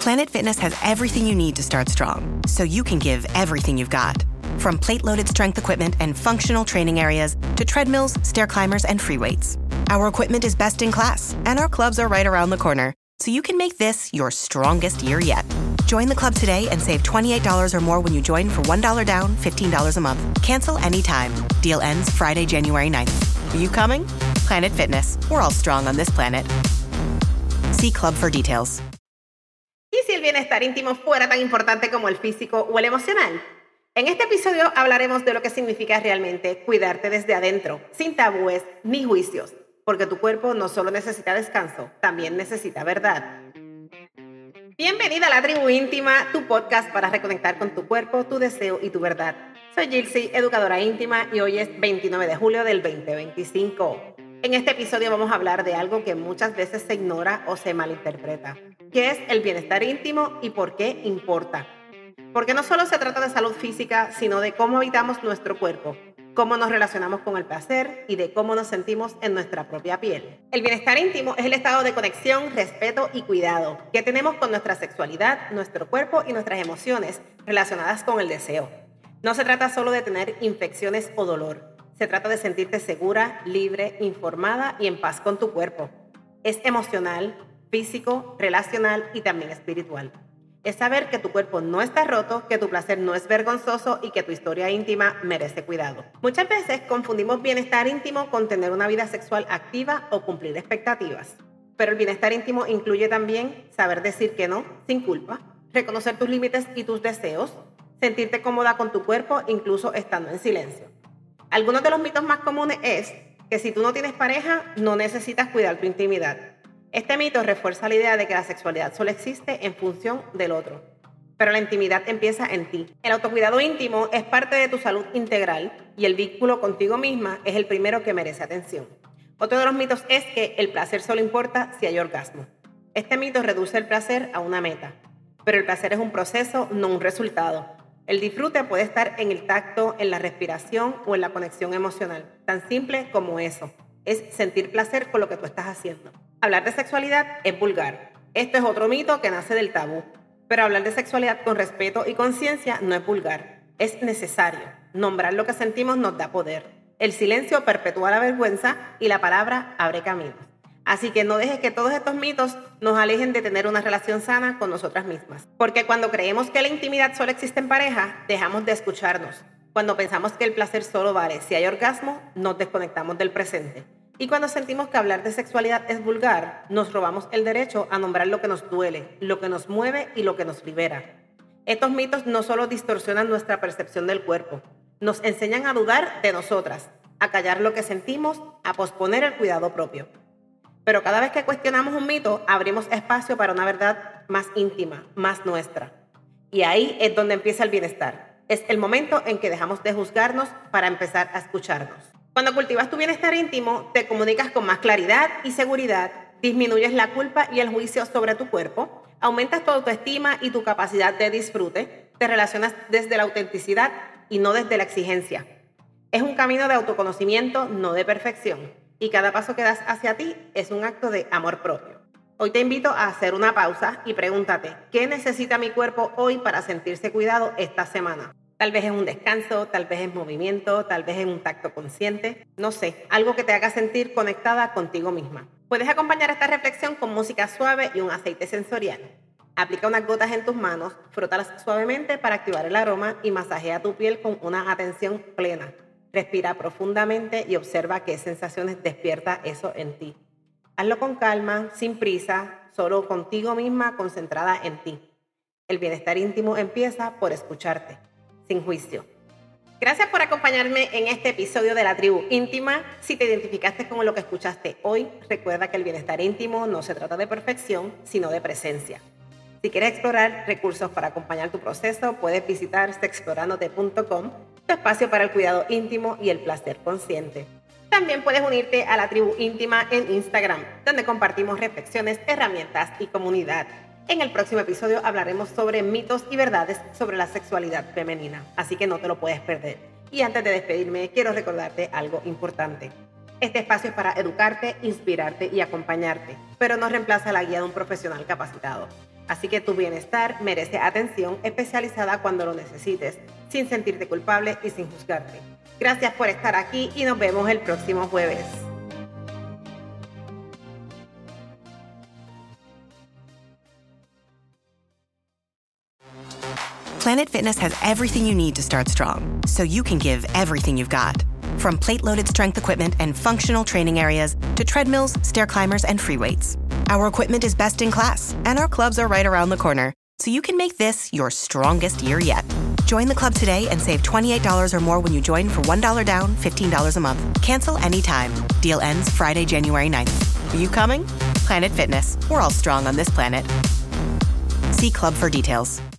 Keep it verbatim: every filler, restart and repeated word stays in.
Planet Fitness has everything you need to start strong, so you can give everything you've got. From plate-loaded strength equipment and functional training areas to treadmills, stair climbers, and free weights. Our equipment is best in class, and our clubs are right around the corner, so you can make this your strongest year yet. Join the club today and save twenty-eight dollars or more when you join for one dollar down, fifteen dollars a month. Cancel anytime. Deal ends Friday, January ninth. Are you coming? Planet Fitness. We're all strong on this planet. See club for details. ¿Y si el bienestar íntimo fuera tan importante como el físico o el emocional? En este episodio hablaremos de lo que significa realmente cuidarte desde adentro, sin tabúes ni juicios, porque tu cuerpo no solo necesita descanso, también necesita verdad. Bienvenida a La Tribu Íntima, tu podcast para reconectar con tu cuerpo, tu deseo y tu verdad. Soy Gilsey, educadora íntima, y hoy es veintinueve de julio del veinte veinticinco. En este episodio vamos a hablar de algo que muchas veces se ignora o se malinterpreta. ¿Qué es el bienestar íntimo y por qué importa? Porque no solo se trata de salud física, sino de cómo habitamos nuestro cuerpo, cómo nos relacionamos con el placer y de cómo nos sentimos en nuestra propia piel. El bienestar íntimo es el estado de conexión, respeto y cuidado que tenemos con nuestra sexualidad, nuestro cuerpo y nuestras emociones relacionadas con el deseo. No se trata solo de tener infecciones o dolor. Se trata de sentirte segura, libre, informada y en paz con tu cuerpo. Es emocional, físico, relacional y también espiritual. Es saber que tu cuerpo no está roto, que tu placer no es vergonzoso y que tu historia íntima merece cuidado. Muchas veces confundimos bienestar íntimo con tener una vida sexual activa o cumplir expectativas. Pero el bienestar íntimo incluye también saber decir que no, sin culpa, reconocer tus límites y tus deseos, sentirte cómoda con tu cuerpo incluso estando en silencio. Algunos de los mitos más comunes es que si tú no tienes pareja, no necesitas cuidar tu intimidad. Este mito refuerza la idea de que la sexualidad solo existe en función del otro, pero la intimidad empieza en ti. El autocuidado íntimo es parte de tu salud integral y el vínculo contigo misma es el primero que merece atención. Otro de los mitos es que el placer solo importa si hay orgasmo. Este mito reduce el placer a una meta, pero el placer es un proceso, no un resultado. El disfrute puede estar en el tacto, en la respiración o en la conexión emocional, tan simple como eso. Es sentir placer con lo que tú estás haciendo. Hablar de sexualidad es vulgar. Esto es otro mito que nace del tabú. Pero hablar de sexualidad con respeto y conciencia no es vulgar. Es necesario. Nombrar lo que sentimos nos da poder. El silencio perpetúa la vergüenza y la palabra abre caminos. Así que no dejes que todos estos mitos nos alejen de tener una relación sana con nosotras mismas. Porque cuando creemos que la intimidad solo existe en pareja, dejamos de escucharnos. Cuando pensamos que el placer solo vale si hay orgasmo, nos desconectamos del presente. Y cuando sentimos que hablar de sexualidad es vulgar, nos robamos el derecho a nombrar lo que nos duele, lo que nos mueve y lo que nos libera. Estos mitos no solo distorsionan nuestra percepción del cuerpo, nos enseñan a dudar de nosotras, a callar lo que sentimos, a posponer el cuidado propio. Pero cada vez que cuestionamos un mito, abrimos espacio para una verdad más íntima, más nuestra. Y ahí es donde empieza el bienestar. Es el momento en que dejamos de juzgarnos para empezar a escucharnos. Cuando cultivas tu bienestar íntimo, te comunicas con más claridad y seguridad, disminuyes la culpa y el juicio sobre tu cuerpo, aumentas tu autoestima y tu capacidad de disfrute, te relacionas desde la autenticidad y no desde la exigencia. Es un camino de autoconocimiento, no de perfección, y cada paso que das hacia ti es un acto de amor propio. Hoy te invito a hacer una pausa y pregúntate, ¿qué necesita mi cuerpo hoy para sentirse cuidado esta semana? Tal vez es un descanso, tal vez es movimiento, tal vez es un tacto consciente. No sé, algo que te haga sentir conectada contigo misma. Puedes acompañar esta reflexión con música suave y un aceite sensorial. Aplica unas gotas en tus manos, frótalas suavemente para activar el aroma y masajea tu piel con una atención plena. Respira profundamente y observa qué sensaciones despierta eso en ti. Hazlo con calma, sin prisa, solo contigo misma concentrada en ti. El bienestar íntimo empieza por escucharte, sin juicio. Gracias por acompañarme en este episodio de La Tribu Íntima. Si te identificaste con lo que escuchaste hoy, recuerda que el bienestar íntimo no se trata de perfección, sino de presencia. Si quieres explorar recursos para acompañar tu proceso, puedes visitar sexplorándote punto com, tu espacio para el cuidado íntimo y el placer consciente. También puedes unirte a La Tribu Íntima en Instagram, donde compartimos reflexiones, herramientas y comunidad. En el próximo episodio hablaremos sobre mitos y verdades sobre la sexualidad femenina, así que no te lo puedes perder. Y antes de despedirme, quiero recordarte algo importante. Este espacio es para educarte, inspirarte y acompañarte, pero no reemplaza la guía de un profesional capacitado. Así que tu bienestar merece atención especializada cuando lo necesites, sin sentirte culpable y sin juzgarte. Gracias por estar aquí y nos vemos el próximo jueves. Planet Fitness has everything you need to start strong, so you can give everything you've got. From plate-loaded strength equipment and functional training areas to treadmills, stair climbers, and free weights. Our equipment is best in class, and our clubs are right around the corner, so you can make this your strongest year yet. Join the club today and save twenty-eight dollars or more when you join for one dollar down, fifteen dollars a month. Cancel anytime. Deal ends Friday, January ninth. Are you coming? Planet Fitness. We're all strong on this planet. See club for details.